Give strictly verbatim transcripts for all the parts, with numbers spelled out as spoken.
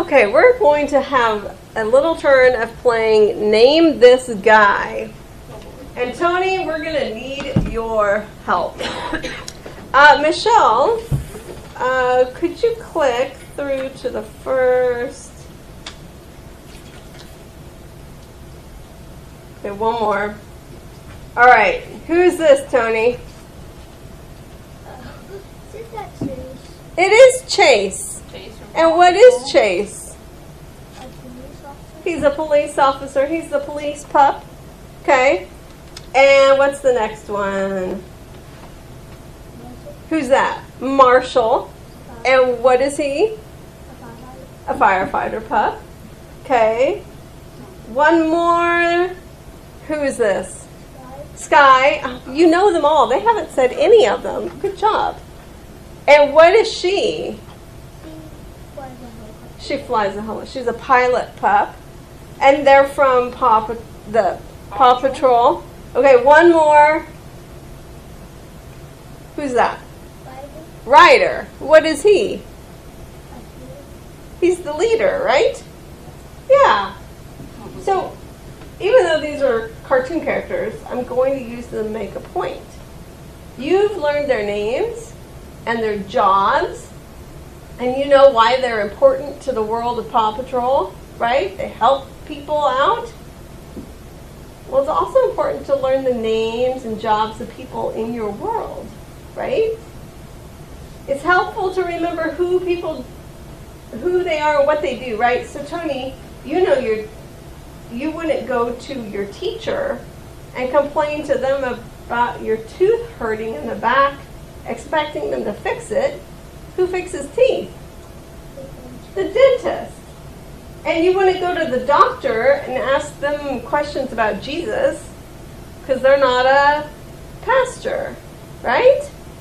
Okay, we're going to have a little turn of playing Name This Guy. And Tony, we're going to need your help. Uh, Michelle, uh, could you click through to the first... Okay, one more. All right, who's this, Tony? It is Chase. Chase from And what is Chase? A police officer. He's a police officer. He's the police pup. Okay. And what's the next one? Who's that? Marshall. And what is he? A firefighter pup. Okay. One more. Who is this? Sky. Oh, you know them all. They haven't said any of them. Good job. And what is she? She flies a helicopter. She's a pilot pup. And they're from Paw Pa- the Paw Patrol. Okay, one more. Who's that? Ryder. What is he? He's the leader, right? Yeah. So, even though these are cartoon characters, I'm going to use them to make a point. You've learned their names and their jobs, and you know why they're important to the world of Paw Patrol, right? They help people out. Well, it's also important to learn the names and jobs of people in your world, right? It's helpful to remember who people, who they are and what they do, right? So, Tony, you know your, you wouldn't go to your teacher and complain to them about your tooth hurting in the back, expecting them to fix it. Who fixes teeth? The dentist. And you wouldn't go to the doctor and ask them questions about Jesus because they're not a pastor, right?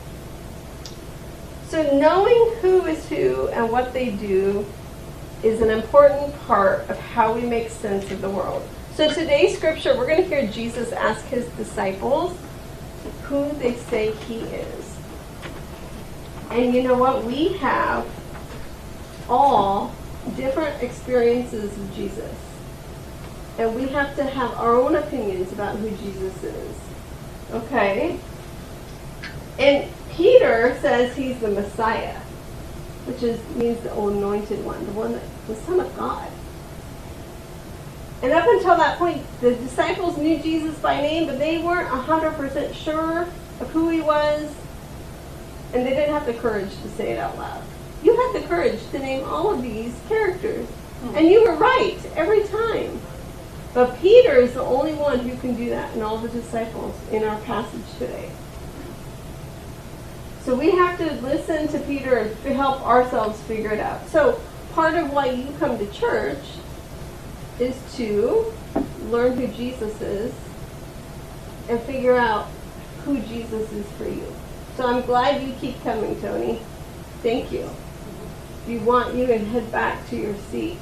So knowing who is who and what they do is an important part of how we make sense of the world. So today's scripture, we're going to hear Jesus ask his disciples who they say he is. And you know what? We have all different experiences of Jesus. And we have to have our own opinions about who Jesus is. Okay? And Peter says he's the Messiah, which is means the anointed one, the one that the Son of God. And up until that point, the disciples knew Jesus by name, but they weren't one hundred percent sure of who he was. And they didn't have the courage to say it out loud. You had the courage to name all of these characters. And you were right every time. But Peter is the only one who can do that, and all the disciples in our passage today. So we have to listen to Peter to help ourselves figure it out. So part of why you come to church is to learn who Jesus is and figure out who Jesus is for you. So I'm glad you keep coming, Tony. Thank you. If you want, you can head back to your seat.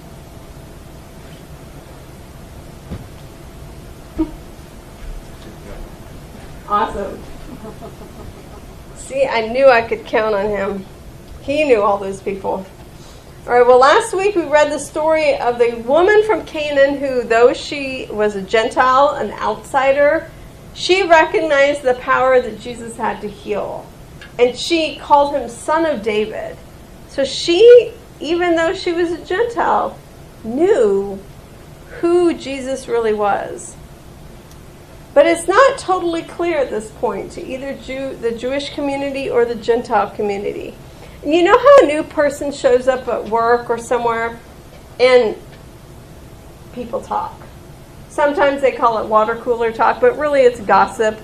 Awesome. See, I knew I could count on him. He knew all those people. All right, well, last week we read the story of the woman from Canaan who, though she was a Gentile, an outsider, she recognized the power that Jesus had to heal. And she called him Son of David. So she, even though she was a Gentile, knew who Jesus really was. But it's not totally clear at this point to either Jew, the Jewish community or the Gentile community. And you know how a new person shows up at work or somewhere and people talk? Sometimes they call it water cooler talk, but really it's gossip.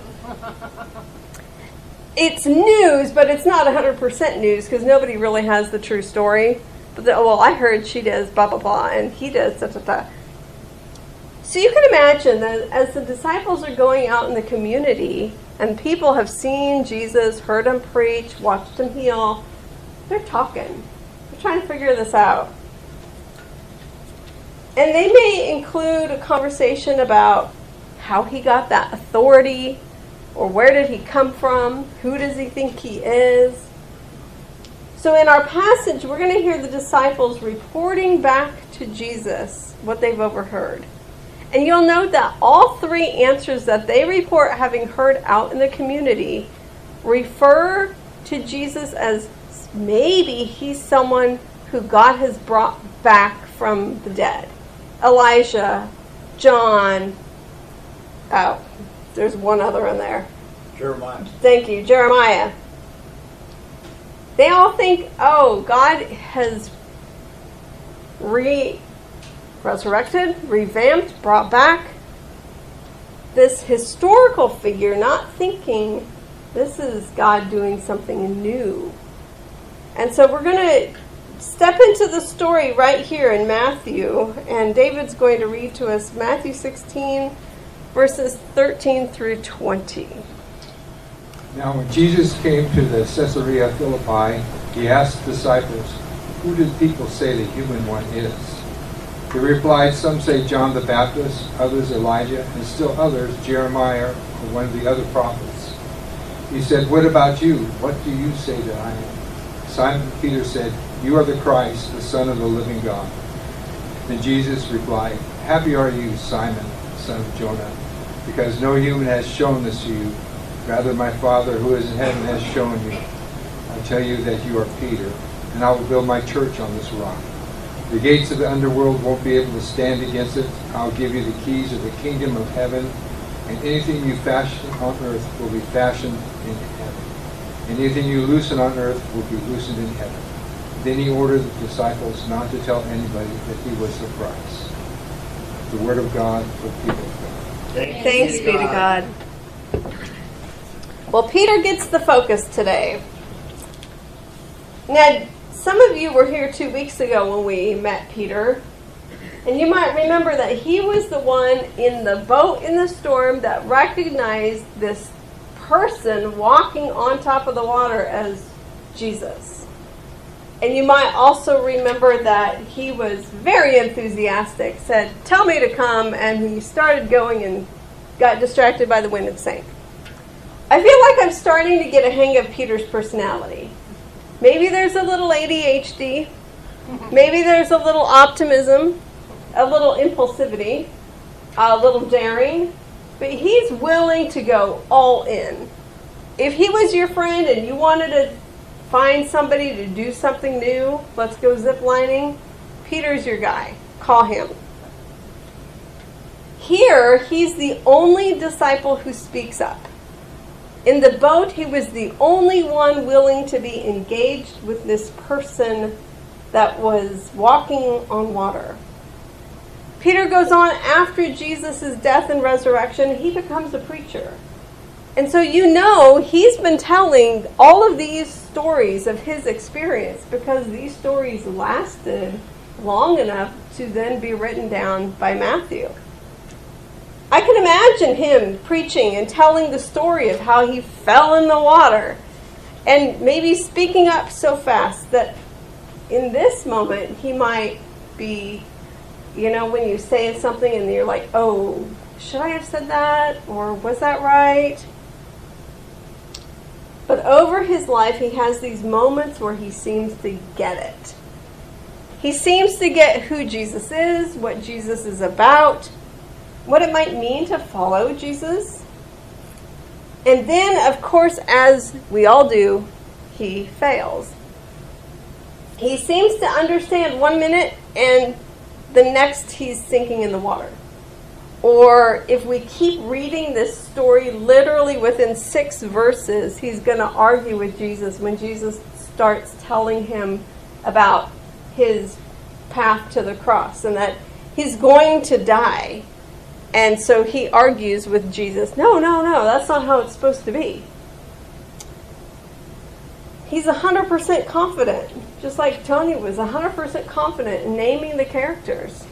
It's news, but it's not one hundred percent news because nobody really has the true story. But the, well, I heard she does blah, blah, blah, and he does da, da, da. So you can imagine that as the disciples are going out in the community and people have seen Jesus, heard him preach, watched him heal, they're talking. They're trying to figure this out. And they may include a conversation about how he got that authority, or where did he come from, who does he think he is. So in our passage, we're going to hear the disciples reporting back to Jesus what they've overheard. And you'll note that all three answers that they report having heard out in the community refer to Jesus as maybe he's someone who God has brought back from the dead. Elijah, John, oh, there's one other in there. Jeremiah. Thank you, Jeremiah. They all think, oh, God has re resurrected, revamped, brought back this historical figure, not thinking this is God doing something new. And so we're going to step into the story right here in Matthew, and David's going to read to us Matthew sixteen, verses thirteen through twenty. Now when Jesus came to the Caesarea Philippi, he asked the disciples, "Who do people say the human one is?" They replied, "Some say John the Baptist, others Elijah, and still others Jeremiah or one of the other prophets." He said, "What about you? What do you say that I am?" Simon Peter said, "You are the Christ, the Son of the living God." Then Jesus replied, "Happy are you, Simon, son of Jonah, because no human has shown this to you. Rather, my Father who is in heaven has shown you. I tell you that you are Peter, and I will build my church on this rock. The gates of the underworld won't be able to stand against it. I'll give you the keys of the kingdom of heaven, and anything you fashion on earth will be fashioned in heaven. And anything you loosen on earth will be loosened in heaven." Then he ordered the disciples not to tell anybody that he was the Christ. The word of God for the people of God. Thanks, Thanks be to God. Well, Peter gets the focus today. Now, some of you were here two weeks ago when we met Peter, and you might remember that he was the one in the boat in the storm that recognized this person walking on top of the water as Jesus. And you might also remember that he was very enthusiastic, said, "Tell me to come," and he started going and got distracted by the wind and sank. I feel like I'm starting to get a hang of Peter's personality. Maybe there's a little A D H D. Maybe there's a little optimism, a little impulsivity, a little daring. But he's willing to go all in. If he was your friend and you wanted to find somebody to do something new, let's go zip lining, Peter's your guy. Call him. Here, he's the only disciple who speaks up. In the boat, he was the only one willing to be engaged with this person that was walking on water. Peter goes on after Jesus' death and resurrection, he becomes a preacher. And so you know he's been telling all of these stories of his experience because these stories lasted long enough to then be written down by Matthew. I can imagine him preaching and telling the story of how he fell in the water and maybe speaking up so fast that in this moment he might be, you know, when you say something and you're like, oh, should I have said that? Or was that right? But over his life, he has these moments where he seems to get it. He seems to get who Jesus is, what Jesus is about, what it might mean to follow Jesus. And then, of course, as we all do, he fails. He seems to understand one minute and the next he's sinking in the water. Or if we keep reading this story literally within six verses, he's going to argue with Jesus when Jesus starts telling him about his path to the cross and that he's going to die. And so he argues with Jesus, no, no, no, that's not how it's supposed to be. He's one hundred percent confident, just like Tony was one hundred percent confident in naming the characters.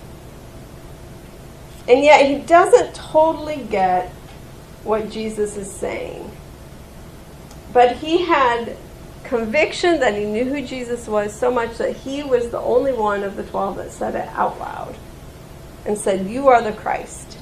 And yet he doesn't totally get what Jesus is saying. But he had conviction that he knew who Jesus was so much that he was the only one of the twelve that said it out loud and said, "You are the Christ."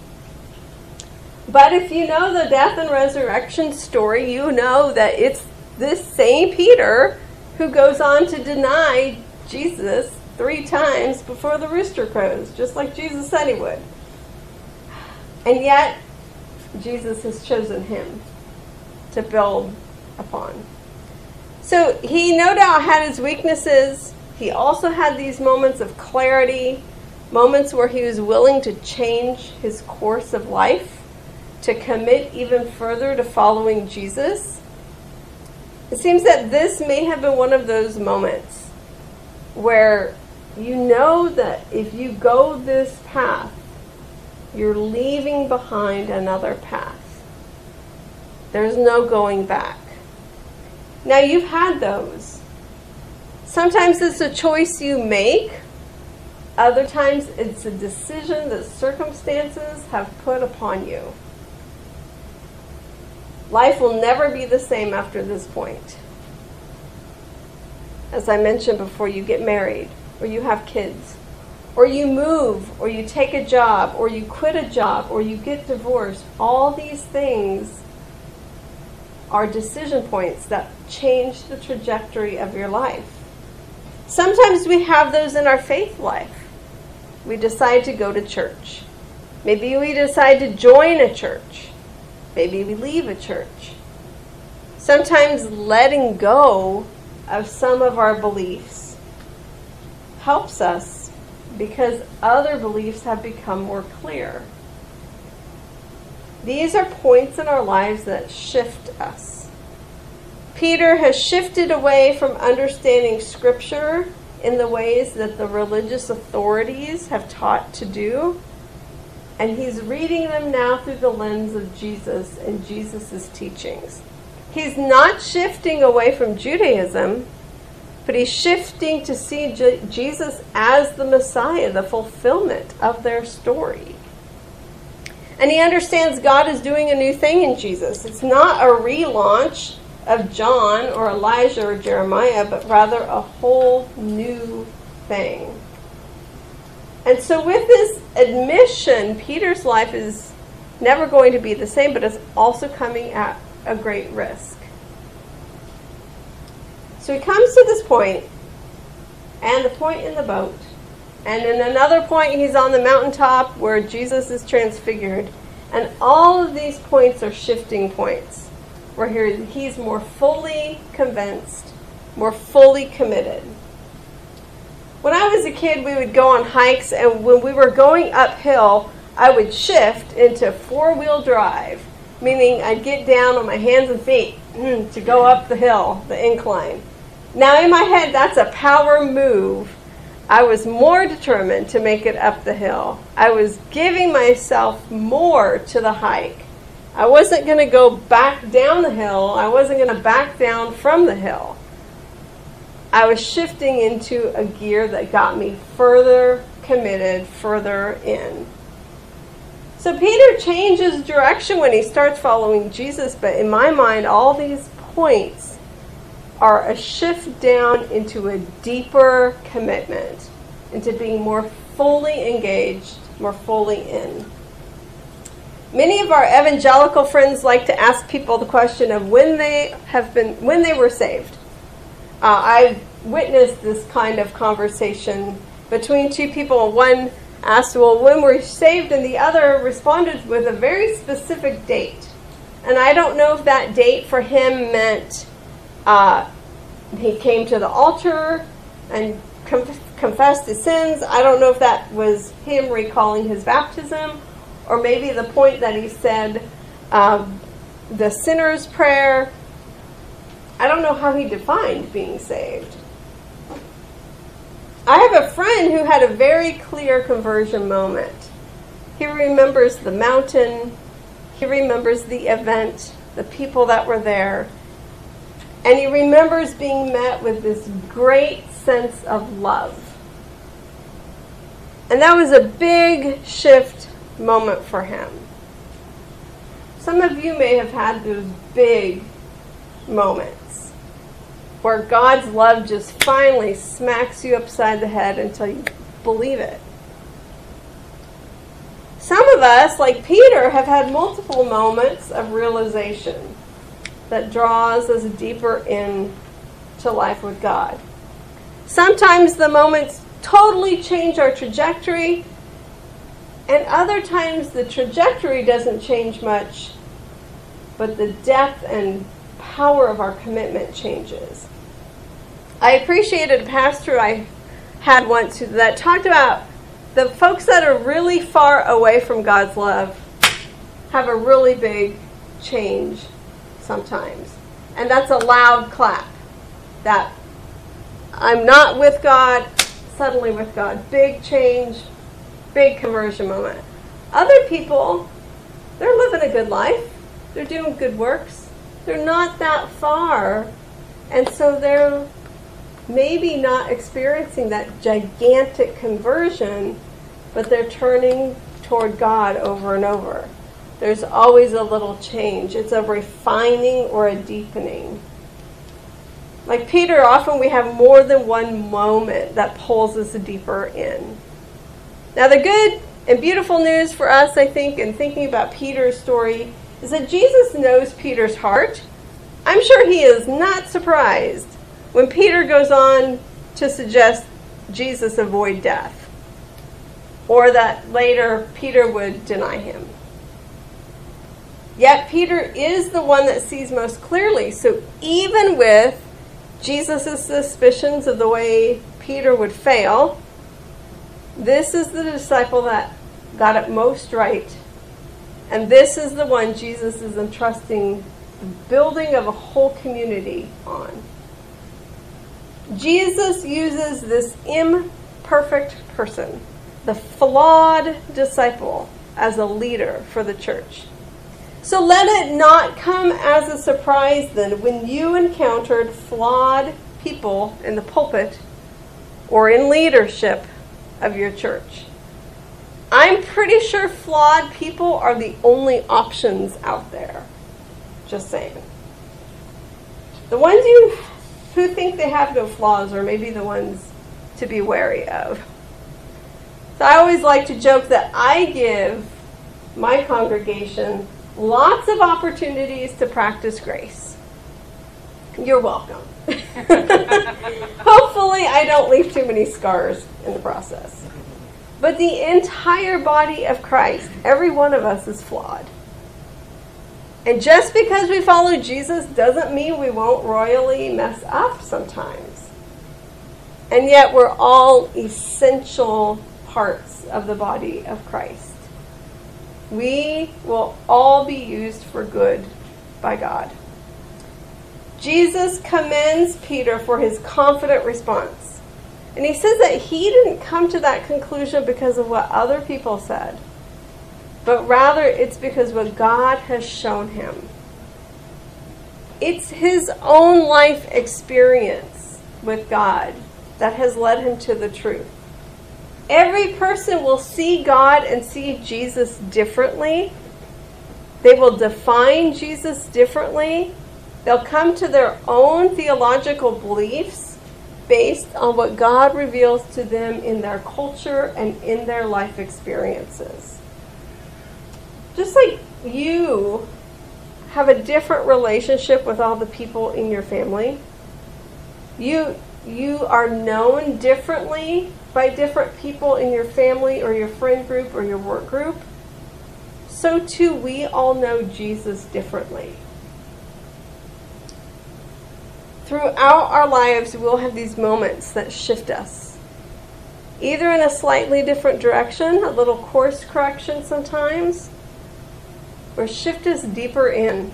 But if you know the death and resurrection story, you know that it's this same Peter who goes on to deny Jesus three times before the rooster crows, just like Jesus said he would. And yet, Jesus has chosen him to build upon. So he no doubt had his weaknesses. He also had these moments of clarity, moments where he was willing to change his course of life, to commit even further to following Jesus. It seems that this may have been one of those moments where you know that if you go this path, you're leaving behind another path. There's no going back. Now, you've had those. Sometimes it's a choice you make. Other times it's a decision that circumstances have put upon you. Life will never be the same after this point. As I mentioned before, you get married, or you have kids, or you move, or you take a job, or you quit a job, or you get divorced. All these things are decision points that change the trajectory of your life. Sometimes we have those in our faith life. We decide to go to church. Maybe we decide to join a church. Maybe we leave a church. Sometimes letting go of some of our beliefs helps us because other beliefs have become more clear. These are points in our lives that shift us. Peter has shifted away from understanding Scripture in the ways that the religious authorities have taught to do, and he's reading them now through the lens of Jesus and Jesus' teachings. He's not shifting away from Judaism, but he's shifting to see Je- Jesus as the Messiah, the fulfillment of their story. And he understands God is doing a new thing in Jesus. It's not a relaunch of John or Elijah or Jeremiah, but rather a whole new thing. And so with this admission, Peter's life is never going to be the same, but it's also coming at a great risk. So he comes to this point, and the point in the boat, and in another point he's on the mountaintop where Jesus is transfigured, and all of these points are shifting points, where he's more fully convinced, more fully committed. When I was a kid, we would go on hikes, and when we were going uphill, I would shift into four-wheel drive, meaning I'd get down on my hands and feet to go up the hill, the incline. Now in my head, that's a power move. I was more determined to make it up the hill. I was giving myself more to the hike. I wasn't going to go back down the hill. I wasn't going to back down from the hill. I was shifting into a gear that got me further committed, further in. So Peter changes direction when he starts following Jesus, but in my mind, all these points are a shift down into a deeper commitment, into being more fully engaged, more fully in. Many of our evangelical friends like to ask people the question of when they have been, when they were saved. Uh, I've witnessed this kind of conversation between two people. One asked, well, when were you saved? And the other responded with a very specific date. And I don't know if that date for him meant uh, he came to the altar and conf- confessed his sins. I don't know if that was him recalling his baptism, or maybe the point that he said uh, the sinner's prayer. I don't know how he defined being saved. I have a friend who had a very clear conversion moment. He remembers the mountain. He remembers the event, the people that were there. And he remembers being met with this great sense of love. And that was a big shift moment for him. Some of you may have had those big moments where God's love just finally smacks you upside the head until you believe it. Some of us, like Peter, have had multiple moments of realization that draws us deeper in to life with God. Sometimes the moments totally change our trajectory, and other times the trajectory doesn't change much, but the depth and power of our commitment changes. I appreciated a pastor I had once that talked about the folks that are really far away from God's love have a really big change sometimes. And that's a loud clap. That I'm not with God, suddenly with God. Big change, big conversion moment. Other people, they're living a good life. They're doing good works. They're not that far. And so they're maybe not experiencing that gigantic conversion, but they're turning toward God over and over. There's always a little change. It's a refining or a deepening. Like Peter, often we have more than one moment that pulls us deeper in. Now, the good and beautiful news for us, I think, in thinking about Peter's story, is that Jesus knows Peter's heart. I'm sure he is not surprised when Peter goes on to suggest Jesus avoid death, or that later Peter would deny him. Yet Peter is the one that sees most clearly. So even with Jesus' suspicions of the way Peter would fail, this is the disciple that got it most right. And this is the one Jesus is entrusting the building of a whole community on. Jesus uses this imperfect person, the flawed disciple, as a leader for the church. So let it not come as a surprise then when you encountered flawed people in the pulpit or in leadership of your church. I'm pretty sure flawed people are the only options out there. Just saying. The ones you who think they have no flaws are maybe the ones to be wary of. So I always like to joke that I give my congregation lots of opportunities to practice grace. You're welcome. Hopefully I don't leave too many scars in the process. But the entire body of Christ, every one of us is flawed. And just because we follow Jesus doesn't mean we won't royally mess up sometimes. And yet we're all essential parts of the body of Christ. We will all be used for good by God. Jesus commends Peter for his confident response. And he says that he didn't come to that conclusion because of what other people said, but rather it's because what God has shown him. It's his own life experience with God that has led him to the truth. Every person will see God and see Jesus differently. They will define Jesus differently. They'll come to their own theological beliefs based on what God reveals to them in their culture and in their life experiences. Just like you have a different relationship with all the people in your family, you you are known differently by different people in your family or your friend group or your work group, so too we all know Jesus differently. Throughout our lives, we'll have these moments that shift us, either in a slightly different direction, a little course correction sometimes, or shift us deeper in.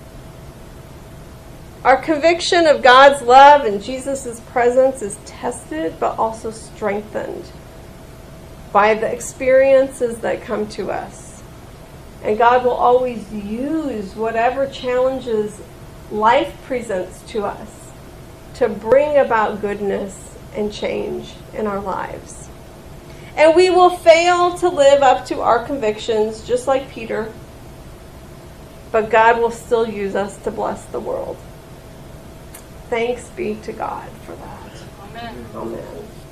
Our conviction of God's love and Jesus' presence is tested, but also strengthened by the experiences that come to us. And God will always use whatever challenges life presents to us to bring about goodness and change in our lives. And we will fail to live up to our convictions, just like Peter, but God will still use us to bless the world. Thanks be to God for that. Amen. Amen.